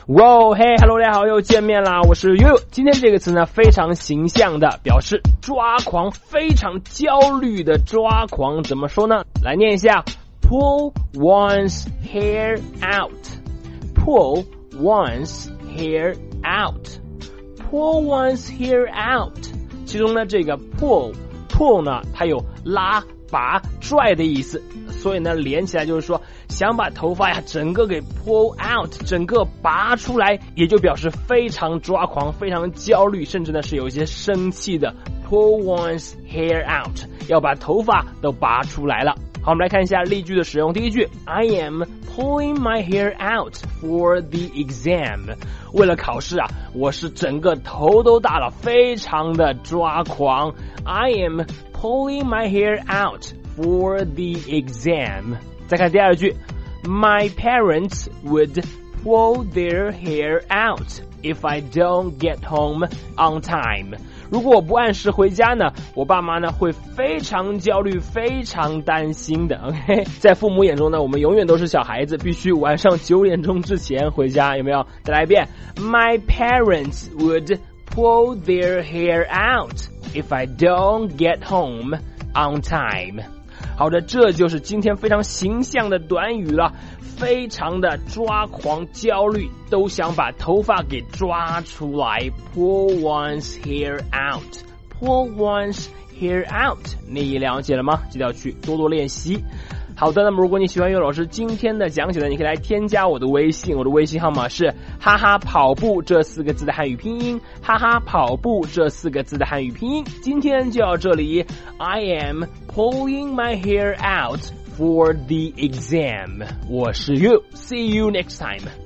哇嘿 ，Hello， 大家好，又见面啦！我是 You。今天这个词呢，非常形象的表示抓狂，非常焦虑的抓狂。怎么说呢？来念一下 ：pull one's hair out，pull one's hair out，pull one's hair out。其中呢，这个 pull 呢，它有拉、拔、拽的意思，所以呢，连起来就是说。想把头发呀整个给 pull out， 整个拔出来，也就表示非常抓狂，非常焦虑，甚至呢是有一些生气的 pull one's hair out， 要把头发都拔出来了。好，我们来看一下例句的使用。第一句 I am pulling my hair out for the exam。 为了考试啊，我是整个头都大了，非常的抓狂。 I am pulling my hair out for the exam。再看第二句 My parents would pull their hair out if I don't get home on time。 如果我不按时回家呢，我爸妈呢会非常焦虑，非常担心的。 OK， 在父母眼中呢，我们永远都是小孩子，必须晚上9点钟之前回家，有没有？再来一遍 My parents would pull their hair out if I don't get home on time。好的，这就是今天非常形象的短语了，非常的抓狂焦虑，都想把头发给抓出来。 Pull one's hair out， Pull one's hair out， 你了解了吗？记得要去多多练习。好的，那么如果你喜欢岳老师今天的讲解呢，你可以来添加我的微信，我的微信号码是哈哈跑步这4个字的汉语拼音，哈哈跑步这4个字的汉语拼音。今天就到这里 I am pulling my hair out for the exam。 我是 You， see you next time。